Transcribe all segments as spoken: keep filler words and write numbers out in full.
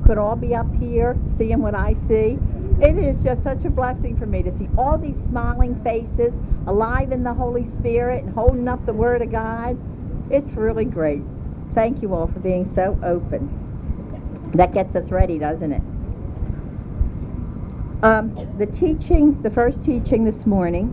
could all be up here seeing what I see. It is just such a blessing for me to see all these smiling faces, alive in the Holy Spirit and holding up the Word of God. It's really great. Thank you all for being so open. That gets us ready, doesn't it? Um, the teaching, the first teaching this morning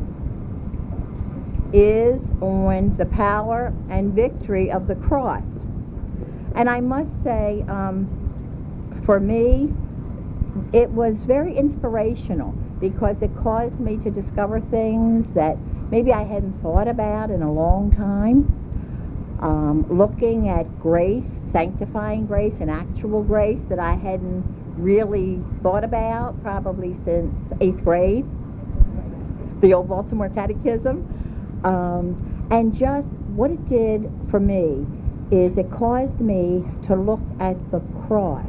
is on the power and victory of the cross. And I must say, um, for me, it was very inspirational because it caused me to discover things that maybe I hadn't thought about in a long time. Um, looking at grace, sanctifying grace, and actual grace that I hadn't really thought about probably since eighth grade, the old Baltimore Catechism. Um, and just what it did for me is it caused me to look at the cross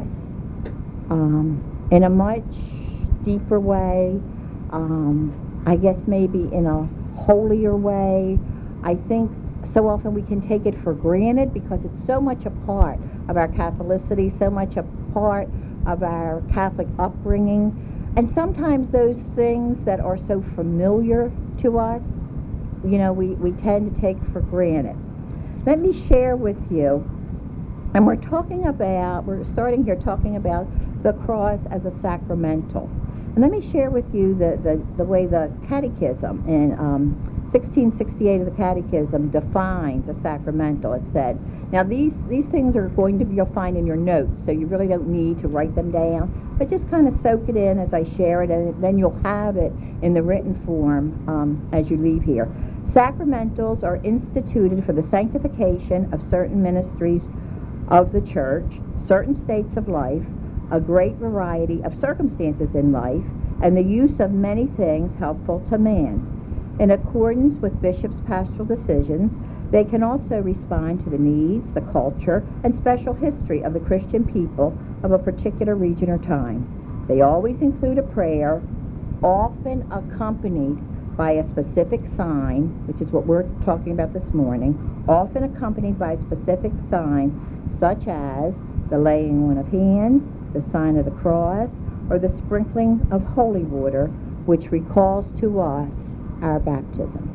um, in a much deeper way, um, I guess maybe in a holier way. I think so often we can take it for granted because it's so much a part of our Catholicity, so much a part of our Catholic upbringing. And sometimes those things that are so familiar to us, you know, we, we tend to take for granted. Let me share with you, and we're talking about, we're starting here talking about the cross as a sacramental. And let me share with you the, the, the way the Catechism in um, sixteen sixty-eight of the Catechism defines a sacramental. It said, now these, these things are going to be, you'll find in your notes, so you really don't need to write them down, but just kind of soak it in as I share it, and then you'll have it in the written form um, as you leave here. Sacramentals are instituted for the sanctification of certain ministries of the Church, certain states of life, a great variety of circumstances in life, and the use of many things helpful to man. In accordance with bishops' pastoral decisions, they can also respond to the needs, the culture, and special history of the Christian people of a particular region or time. They always include a prayer, often accompanied by a specific sign, which is what we're talking about this morning, often accompanied by a specific sign, such as the laying on of hands, the sign of the cross, or the sprinkling of holy water, which recalls to us our baptism.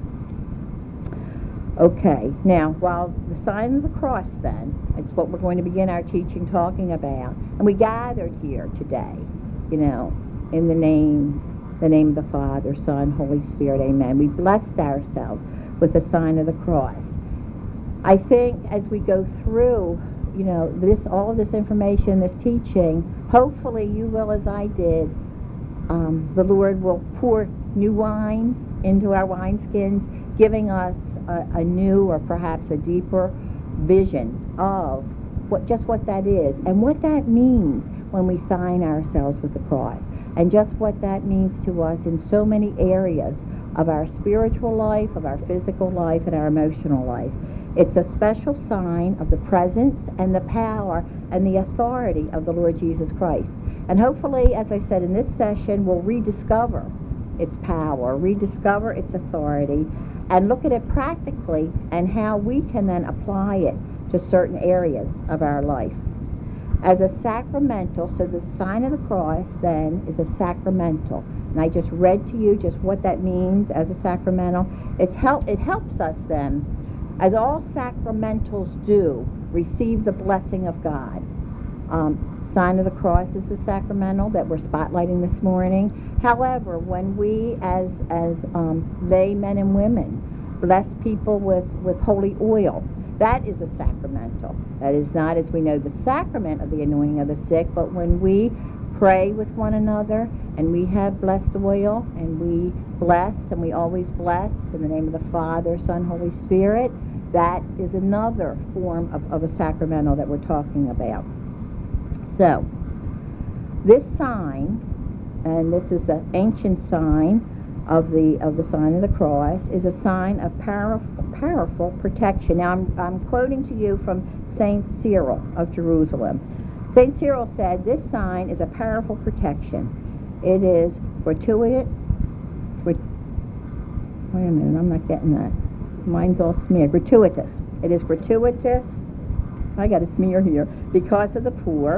Okay, now, while the sign of the cross, then, it's what we're going to begin our teaching talking about, and we gathered here today, you know, in the name the name of the Father, Son, Holy Spirit, amen. We blessed ourselves with the sign of the cross. I think as we go through, you know, this, all of this information, this teaching, hopefully you will, as I did, um, the Lord will pour new wines into our wineskins, giving us a, a new or perhaps a deeper vision of what just what that is and what that means when we sign ourselves with the cross, and just what that means to us in so many areas of our spiritual life, of our physical life, and our emotional life. It's a special sign of the presence and the power and the authority of the Lord Jesus Christ. And hopefully, as I said, in this session, we'll rediscover its power, rediscover its authority, and look at it practically and how we can then apply it to certain areas of our life. As a sacramental, so the sign of the cross then is a sacramental. And I just read to you just what that means as a sacramental. It's help, it helps us then, as all sacramentals do, receive the blessing of God. Um, sign of the cross is the sacramental that we're spotlighting this morning. However, when we as, as um, lay men and women bless people with, with holy oil, that is a sacramental. That is not, as we know, the sacrament of the anointing of the sick, but when we pray with one another and we have blessed oil and we bless, and we always bless in the name of the Father, Son, Holy Spirit, that is another form of, of a sacramental that we're talking about. So, this sign, and this is the ancient sign of the of the sign of the cross, is a sign of powerful, powerful protection. Now, I'm, I'm quoting to you from Saint Cyril of Jerusalem. Saint Cyril said, this sign is a powerful protection. It is gratuitous. Wait a minute, I'm not getting that. Mine's all smeared. Gratuitous. It is gratuitous. I got a smear here. Because of the poor,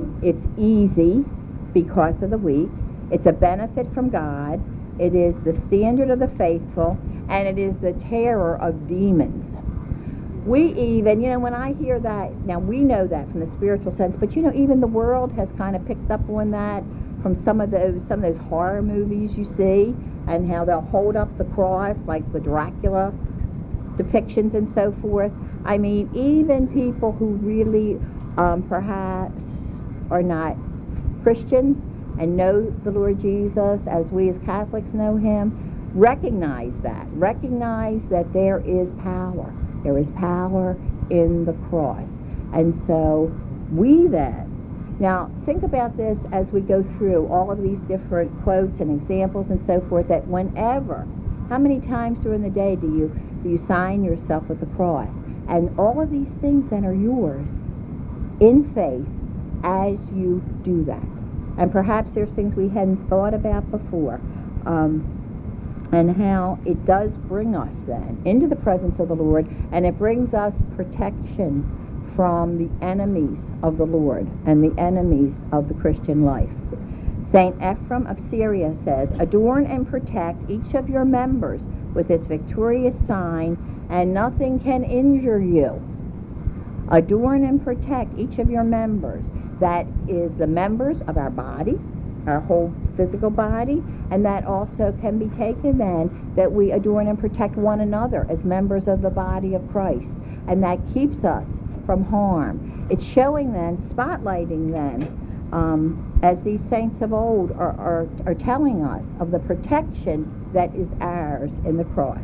It's easy because of the weak. It's a benefit from God. It is the standard of the faithful, and it is the terror of demons. We even, you know, when I hear that, now we know that from the spiritual sense, but you know, even the world has kind of picked up on that from some of those some of those horror movies you see, and how they'll hold up the cross, like the Dracula depictions and so forth. I mean, even people who really um, perhaps are not Christians and know the Lord Jesus as we as Catholics know him, recognize that. Recognize that there is power. There is power in the cross. And so we then, now think about this as we go through all of these different quotes and examples and so forth, that whenever, how many times during the day do you, do you sign yourself with the cross? And all of these things then are yours in faith as you do that. And perhaps there's things we hadn't thought about before. Um, and how it does bring us then into the presence of the Lord, and it brings us protection from the enemies of the Lord and the enemies of the Christian life. Saint Ephrem of Syria says, "Adorn and protect each of your members with its victorious sign, and nothing can injure you." Adorn and protect each of your members. That is the members of our body, our whole physical body, and that also can be taken then that we adorn and protect one another as members of the body of Christ, and that keeps us from harm. It's showing then, spotlighting then, um, as these saints of old are, are, are telling us of the protection that is ours in the cross.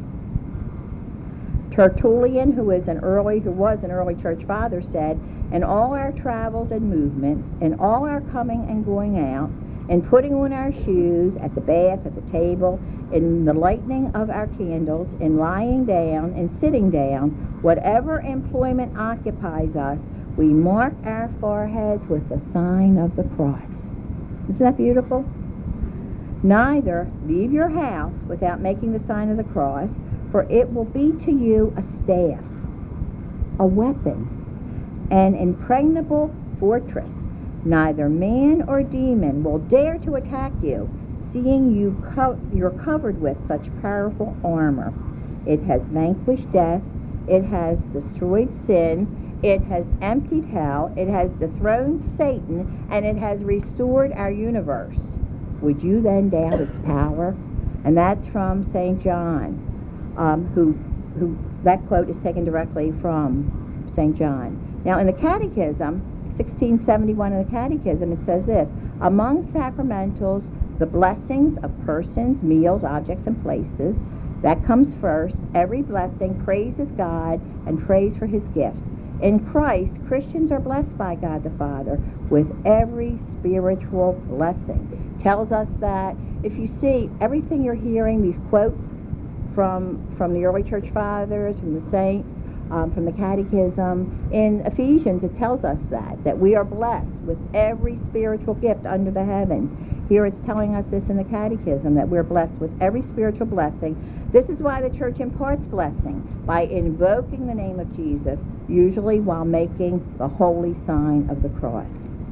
Tertullian, who is an early, who was an early church father, said, "In all our travels and movements, in all our coming and going out, in putting on our shoes, at the bath, at the table, in the lighting of our candles, in lying down, in sitting down, whatever employment occupies us, we mark our foreheads with the sign of the cross." Isn't that beautiful? "Neither leave your house without making the sign of the cross, for it will be to you a staff, a weapon, an impregnable fortress. Neither man or demon will dare to attack you, seeing you co- you're covered with such powerful armor. It has vanquished death, it has destroyed sin, it has emptied hell, it has dethroned Satan, and it has restored our universe. Would you then doubt its power?" And that's from Saint John, um, who, who that quote is taken directly from Saint John. Now in the Catechism, sixteen seventy-one in the Catechism, it says this: "Among sacramentals, the blessings of persons, meals, objects, and places, that comes first. Every blessing praises God and prays for his gifts. In Christ, Christians are blessed by God the Father with every spiritual blessing." Tells us that, if you see everything you're hearing, these quotes from, from the early church fathers, from the saints, Um, from the Catechism, in Ephesians it tells us that, that we are blessed with every spiritual gift under the heavens. Here it's telling us this in the Catechism, that we're blessed with every spiritual blessing. This is why the church imparts blessing, by invoking the name of Jesus, usually while making the holy sign of the cross.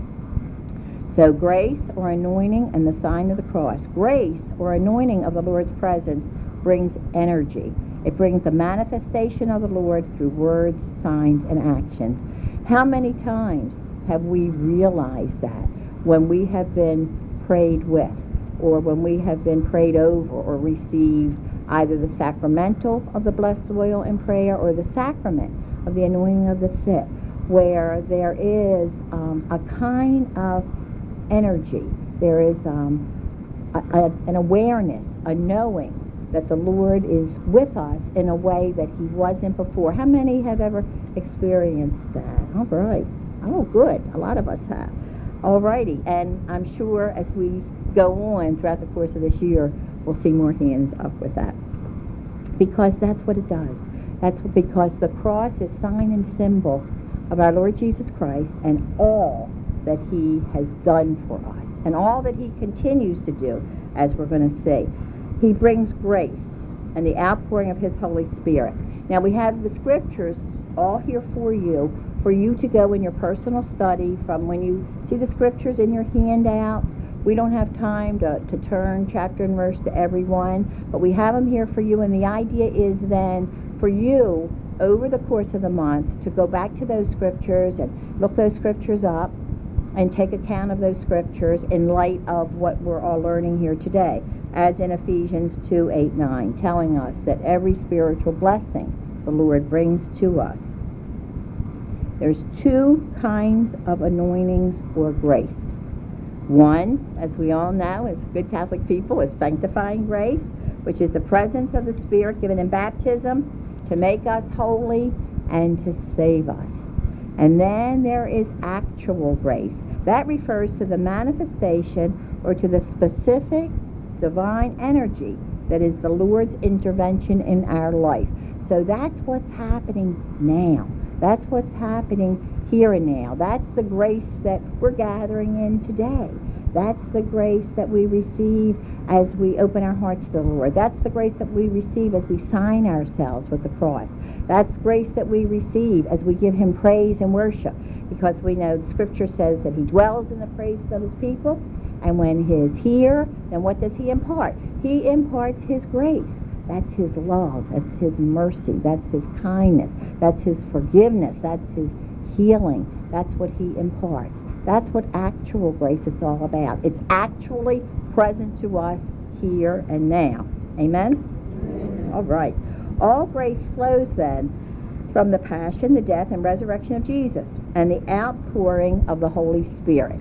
So grace or anointing and the sign of the cross. Grace or anointing of the Lord's presence brings energy. It brings the manifestation of the Lord through words, signs, and actions. How many times have we realized that when we have been prayed with, or when we have been prayed over, or received either the sacramental of the blessed oil in prayer or the sacrament of the anointing of the sick, where there is um, a kind of energy, there is um, a, a, an awareness, a knowing that the Lord is with us in a way that he wasn't before. How many have ever experienced that? All right. Oh, good. A lot of us have. All righty. And I'm sure as we go on throughout the course of this year, we'll see more hands up with that. Because that's what it does. That's what, because the cross is sign and symbol of our Lord Jesus Christ and all that he has done for us and all that he continues to do, as we're going to see. He brings grace and the outpouring of his Holy Spirit. Now we have the scriptures all here for you for you to go in your personal study from when you see the scriptures in your handouts. We don't have time to, to turn chapter and verse to everyone, but we have them here for you, and the idea is then for you over the course of the month to go back to those scriptures and look those scriptures up and take account of those scriptures in light of what we're all learning here today, as in Ephesians two, eight, nine, telling us that every spiritual blessing the Lord brings to us. There's two kinds of anointings or grace. One, as we all know, as good Catholic people, is sanctifying grace, which is the presence of the Spirit given in baptism to make us holy and to save us. And then there is actual grace. That refers to the manifestation or to the specific divine energy that is the Lord's intervention in our life. So that's what's happening now. That's what's happening here and now. That's the grace that we're gathering in today. That's the grace that we receive as we open our hearts to the Lord. That's the grace that we receive as we sign ourselves with the cross. That's grace that we receive as we give him praise and worship, because we know the scripture says that he dwells in the praises of his people, and when he's here, then what does he impart? He imparts his grace. That's his love. That's his mercy. That's his kindness. That's his forgiveness. That's his healing. That's what he imparts. That's what actual grace is all about. It's actually present to us here and now. Amen? Amen. All right. All grace flows then from the passion, the death, and resurrection of Jesus and the outpouring of the Holy Spirit.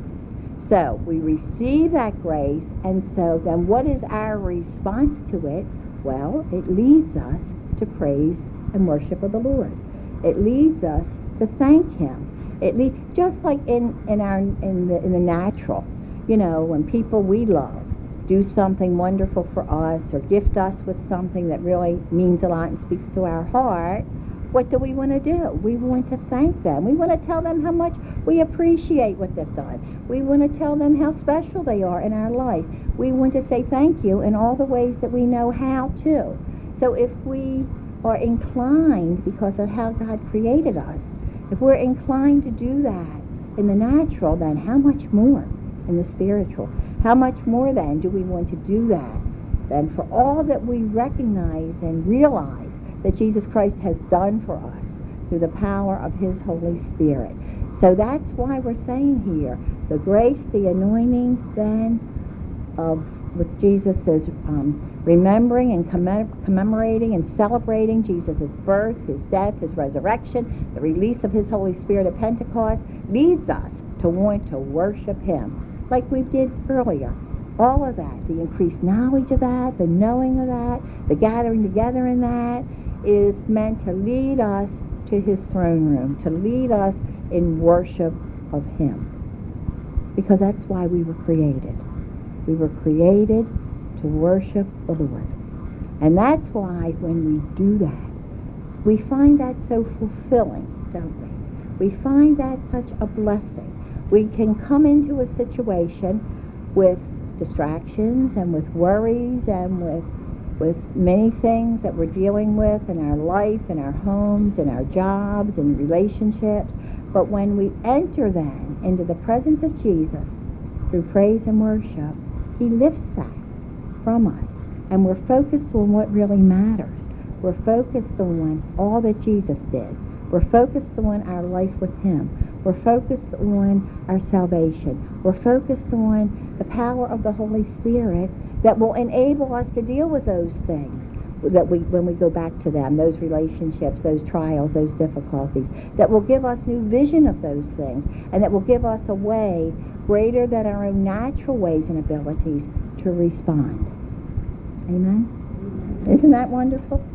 So we receive that grace, and so then what is our response to it? Well, it leads us to praise and worship of the Lord. It leads us to thank him. It leads, just like in, in our in the in the natural, you know, when people we love do something wonderful for us or gift us with something that really means a lot and speaks to our heart, what do we want to do? We want to thank them. We want to tell them how much we appreciate what they've done. We want to tell them how special they are in our life. We want to say thank you in all the ways that we know how to. So if we are inclined, because of how God created us, if we're inclined to do that in the natural, then how much more in the spiritual? How much more then do we want to do that than for all that we recognize and realize that Jesus Christ has done for us through the power of his Holy Spirit? So that's why we're saying here, the grace, the anointing then of what Jesus is um, remembering and commem- commemorating and celebrating Jesus' birth, his death, his resurrection, the release of his Holy Spirit at Pentecost, leads us to want to worship him like we did earlier. All of that, the increased knowledge of that, the knowing of that, the gathering together in that, is meant to lead us to his throne room, to lead us in worship of him. Because that's why we were created. We were created to worship the Lord. And that's why when we do that, we find that so fulfilling, don't we? We find that such a blessing. We can come into a situation with distractions and with worries and with with many things that we're dealing with in our life, in our homes, in our jobs, in relationships. But when we enter then into the presence of Jesus through praise and worship, he lifts that from us. And we're focused on what really matters. We're focused on all that Jesus did. We're focused on our life with him. We're focused on our salvation. We're focused on the power of the Holy Spirit that will enable us to deal with those things that we, when we go back to them, those relationships, those trials, those difficulties, that will give us new vision of those things, and that will give us a way greater than our own natural ways and abilities to respond. Amen? Isn't that wonderful?